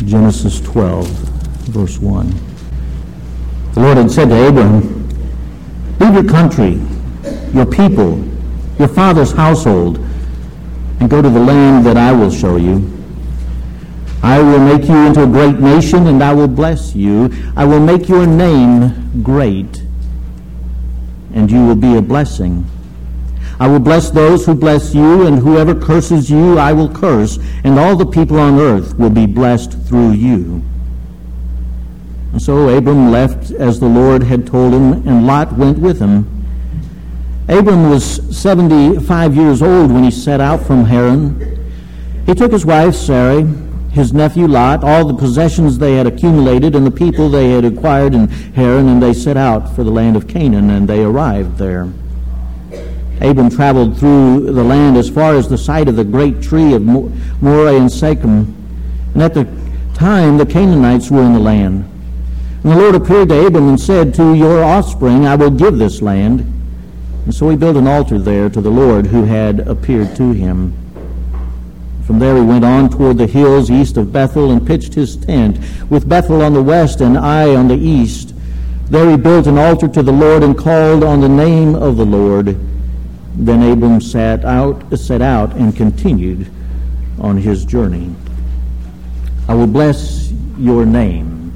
Genesis 12, verse 1. The Lord had said to Abram, "Leave your country, your people, your father's household, and go to the land that I will show you. I will make you into a great nation, and I will bless you. I will make your name great, and you will be a blessing. I will bless those who bless you, and whoever curses you I will curse, and all the people on earth will be blessed through you." And so Abram left as the Lord had told him, and Lot went with him. Abram was 75 years old when he set out from Haran. He took his wife Sarai, his nephew Lot, all the possessions they had accumulated, and the people they had acquired in Haran, and they set out for the land of Canaan, and they arrived there. Abram traveled through the land as far as the site of the great tree of Moreh and Shechem. And at the time, the Canaanites were in the land. And the Lord appeared to Abram and said, "To your offspring I will give this land." And so he built an altar there to the Lord who had appeared to him. From there he went on toward the hills east of Bethel and pitched his tent, with Bethel on the west and Ai on the east. There he built an altar to the Lord and called on the name of the Lord. Then Abram set out and continued on his journey. I will bless your name.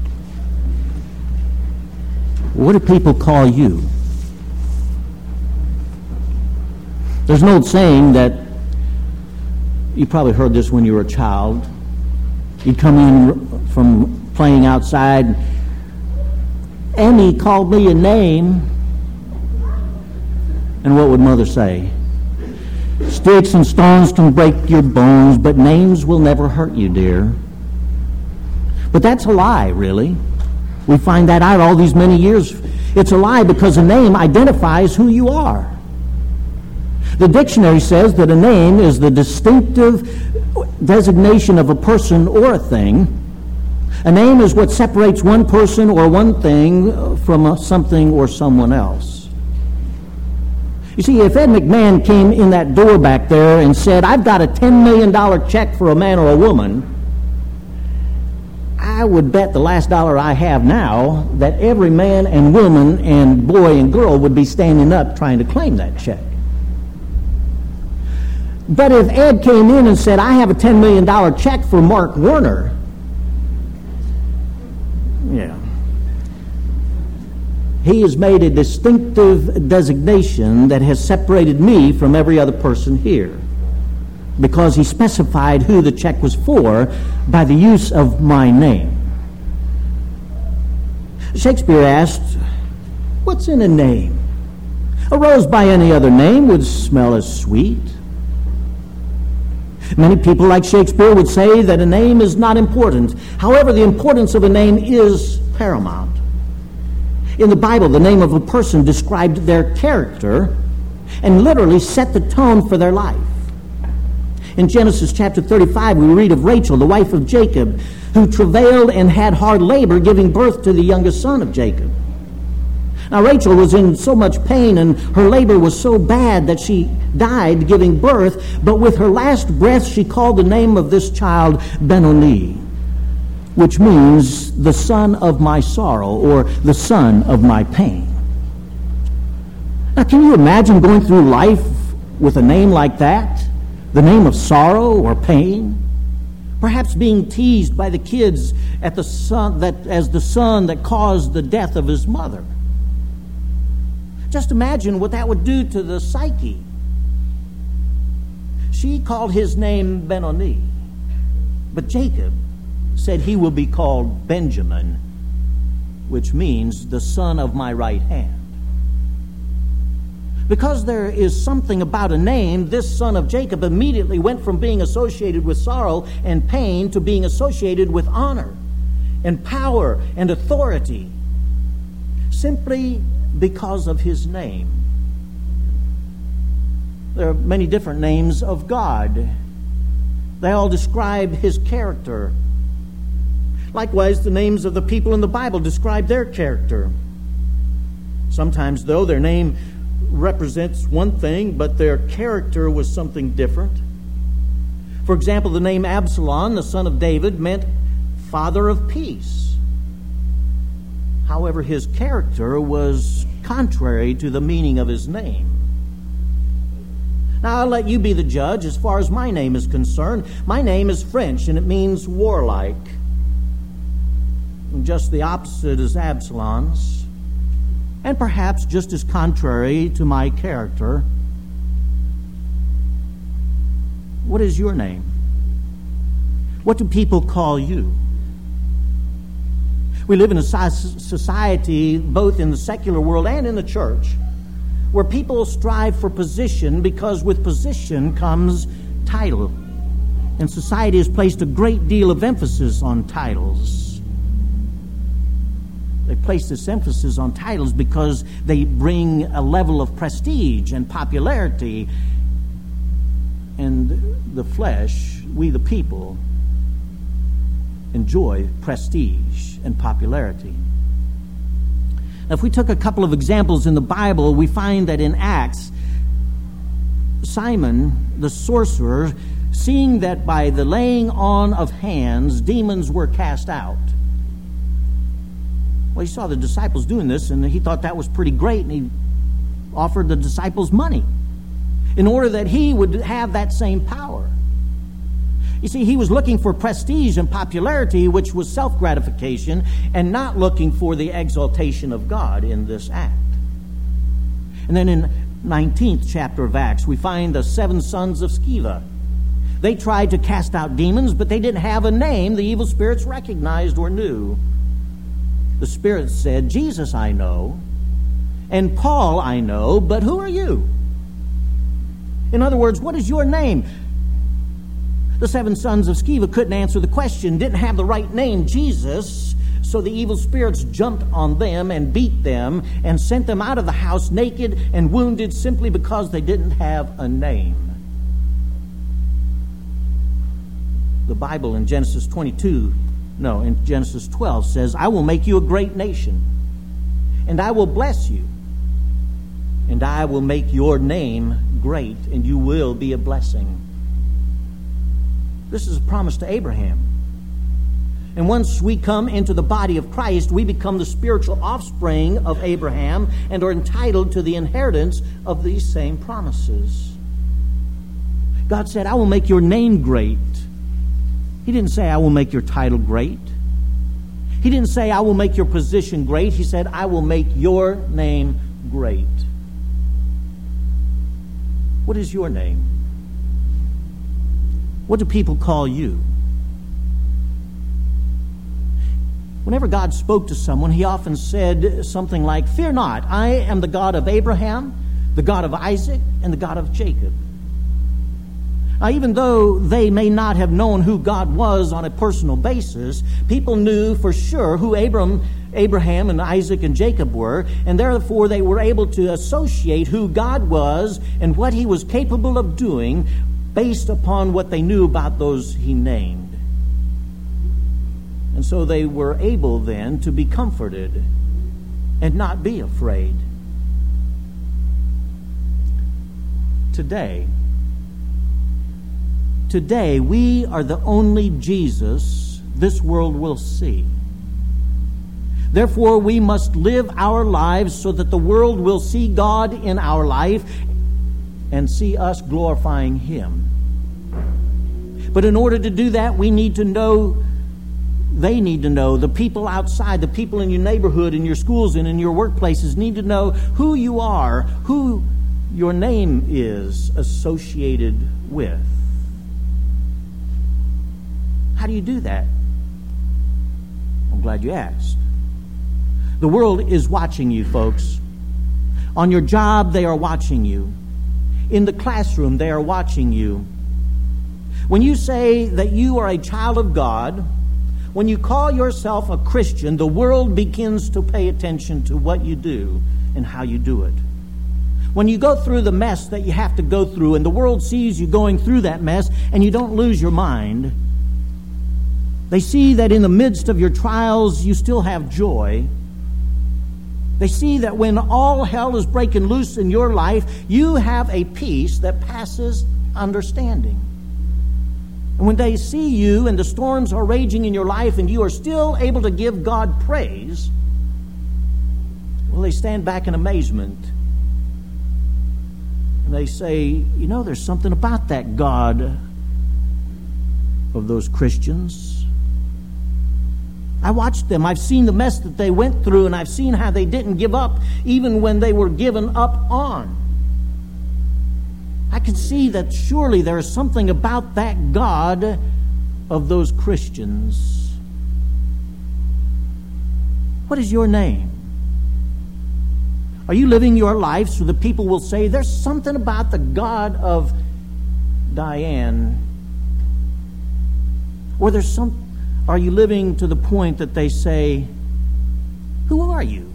What do people call you? There's an old saying that you probably heard this when you were a child. You'd come in from playing outside. "Annie called me a name." And what would mother say? "Sticks and stones can break your bones, but names will never hurt you, dear." But that's a lie, really. We find that out all these many years. It's a lie because a name identifies who you are. The dictionary says that a name is the distinctive designation of a person or a thing. A name is what separates one person or one thing from something or someone else. You see, if Ed McMahon came in that door back there and said, "I've got a $10 million check for a man or a woman," I would bet the last dollar I have now that every man and woman and boy and girl would be standing up trying to claim that check. But if Ed came in and said, "I have a $10 million check for Mark Warner," yeah, he has made a distinctive designation that has separated me from every other person here, because he specified who the check was for by the use of my name. Shakespeare asked, "What's in a name? A rose by any other name would smell as sweet." Many people, like Shakespeare, would say that a name is not important. However, the importance of a name is paramount. In the Bible, the name of a person described their character and literally set the tone for their life. In Genesis chapter 35, we read of Rachel, the wife of Jacob, who travailed and had hard labor, giving birth to the youngest son of Jacob. Now, Rachel was in so much pain, and her labor was so bad that she died giving birth, but with her last breath, she called the name of this child Ben-Oni, which means the son of my sorrow, or the son of my pain. Now, can you imagine going through life with a name like that? The name of sorrow or pain? Perhaps being teased by the kids as the son that caused the death of his mother. Just imagine what that would do to the psyche. She called his name Ben-Oni, but Jacob said he will be called Benjamin, which means the son of my right hand. Because there is something about a name, this son of Jacob immediately went from being associated with sorrow and pain to being associated with honor and power and authority, simply because of his name. There are many different names of God. They all describe his character. Likewise, the names of the people in the Bible describe their character. Sometimes, though, their name represents one thing, but their character was something different. For example, the name Absalom, the son of David, meant Father of peace. However, his character was contrary to the meaning of his name. Now, I'll let you be the judge as far as my name is concerned. My name is French, and it means warlike. And just the opposite is Absalom's, and perhaps just as contrary to my character. What is your name? What do people call you? We live in a society, both in the secular world and in the church, where people strive for position because with position comes title. And society has placed a great deal of emphasis on titles. They place this emphasis on titles because they bring a level of prestige and popularity. And the flesh, we the people, enjoy prestige and popularity. Now, if we took a couple of examples in the Bible, we find that in Acts, Simon the sorcerer, seeing that by the laying on of hands, demons were cast out. Well, he saw the disciples doing this, and he thought that was pretty great, and he offered the disciples money in order that he would have that same power. You see, he was looking for prestige and popularity, which was self-gratification, and not looking for the exaltation of God in this act. And then in 19th chapter of Acts, we find the 7 sons of Sceva. They tried to cast out demons, but they didn't have a name the evil spirits recognized or knew. The spirits said, "Jesus I know, and Paul I know, but who are you?" In other words, what is your name? The 7 sons of Sceva couldn't answer the question, didn't have the right name, Jesus, so the evil spirits jumped on them and beat them and sent them out of the house naked and wounded simply because they didn't have a name. The Bible in Genesis 12 says, "I will make you a great nation, and I will bless you, and I will make your name great, and you will be a blessing." This is a promise to Abraham. And once we come into the body of Christ, we become the spiritual offspring of Abraham and are entitled to the inheritance of these same promises. God said, "I will make your name great." He didn't say, "I will make your title great." He didn't say, "I will make your position great." He said, "I will make your name great." What is your name? What do people call you? Whenever God spoke to someone, he often said something like, "Fear not, I am the God of Abraham, the God of Isaac, and the God of Jacob." Now, even though they may not have known who God was on a personal basis, people knew for sure who Abraham and Isaac and Jacob were, and therefore they were able to associate who God was and what he was capable of doing based upon what they knew about those he named. And so they were able then to be comforted and not be afraid. Today, we are the only Jesus this world will see. Therefore, we must live our lives so that the world will see God in our life and see us glorifying him. But in order to do that, we need to know, they need to know, the people outside, the people in your neighborhood, in your schools, and in your workplaces need to know who you are, who your name is associated with. How do you do that? I'm glad you asked. The world is watching you, folks. On your job, they are watching you. In the classroom, they are watching you. When you say that you are a child of God, when you call yourself a Christian, the world begins to pay attention to what you do and how you do it. When you go through the mess that you have to go through and the world sees you going through that mess and you don't lose your mind, they see that in the midst of your trials you still have joy. They see that when all hell is breaking loose in your life, you have a peace that passes understanding. And when they see you and the storms are raging in your life and you are still able to give God praise, well, they stand back in amazement. And they say, there's something about that God of those Christians. I watched them. I've seen the mess that they went through, and I've seen how they didn't give up even when they were given up on. I can see that surely there is something about that God of those Christians. What is your name? Are you living your life so that people will say, there's something about the God of Diane? Or are you living to the point that they say, who are you?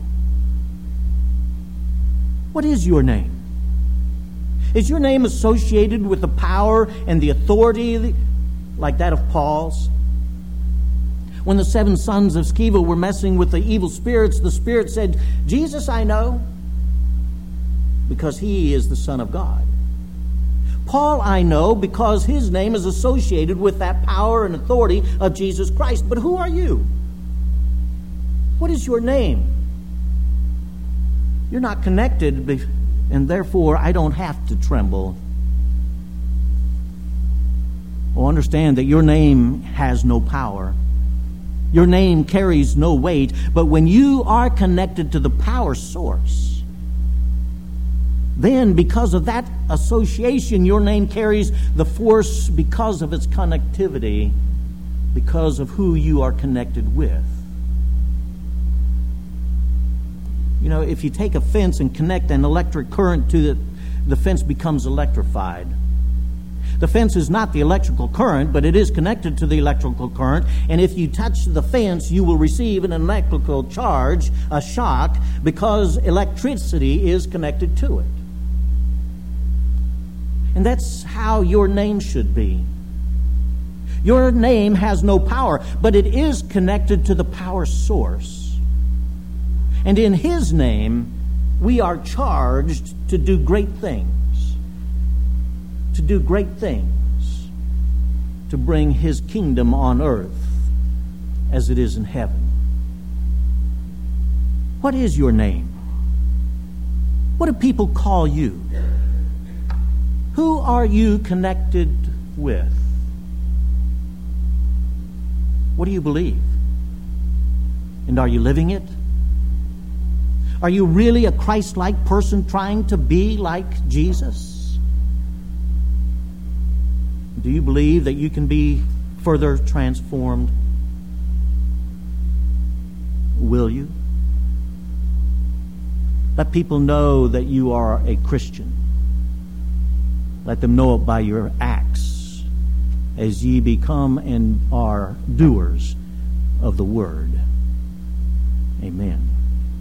What is your name? Is your name associated with the power and the authority like that of Paul's? When the 7 sons of Sceva were messing with the evil spirits, the Spirit said, Jesus I know, because he is the Son of God. Paul I know, because his name is associated with that power and authority of Jesus Christ. But who are you? What is your name? You're not connected, and therefore I don't have to tremble. Oh, understand that your name has no power. Your name carries no weight. But when you are connected to the power source, then because of that association, your name carries the force because of its connectivity, because of who you are connected with. If you take a fence and connect an electric current to it, the fence becomes electrified. The fence is not the electrical current, but it is connected to the electrical current. And if you touch the fence, you will receive an electrical charge, a shock, because electricity is connected to it. And that's how your name should be. Your name has no power, but it is connected to the power source. And in his name, we are charged to do great things. To do great things. To bring his kingdom on earth as it is in heaven. What is your name? What do people call you? Who are you connected with? What do you believe? And are you living it? Are you really a Christ-like person trying to be like Jesus? Do you believe that you can be further transformed? Will you? Let people know that you are a Christian. Let them know it by your acts as ye become and are doers of the word. Amen.